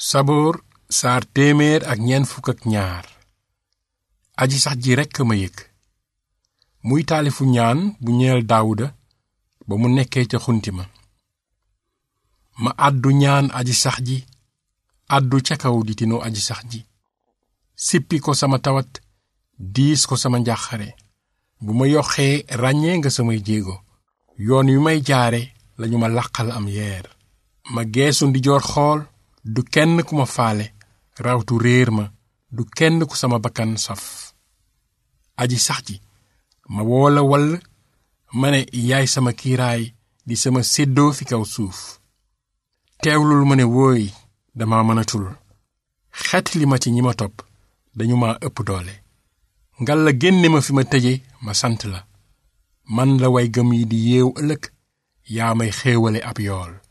saboor saar téeméer ak ñeent fukk ak ñaar. aji sax ji rekk ma yëg. muy taalifu ñaan bu ñeel daawuda ba mu nekkee ca xunti ma àddu ñaan aji sax ji, àddu ca kaw di tinu aji sax ji, sippi ko sama tawat, diis ko sama njàqare. bu ma yoxee ràññee nga samay jéego, yoon wi may jaare lañu ma làqal am yeer. ma geesu ndijoor xool, du kenn ku ma faale, rawtu réer ma, du kenn ku sama bakkan saf. aji sax ji ma woola wall, ma ne yaay sama kiiraay, di sama séddoo fi kaw suuf. teewlul ma ne wooy, dama mënatul. xet li ma ci ñi ma topp, dañu ma ëpp doole. ngal la génne ma fi ma tëje, ma sant la. man la way gëm yi di yeew ëllëg, yaa may xéewale ab yool.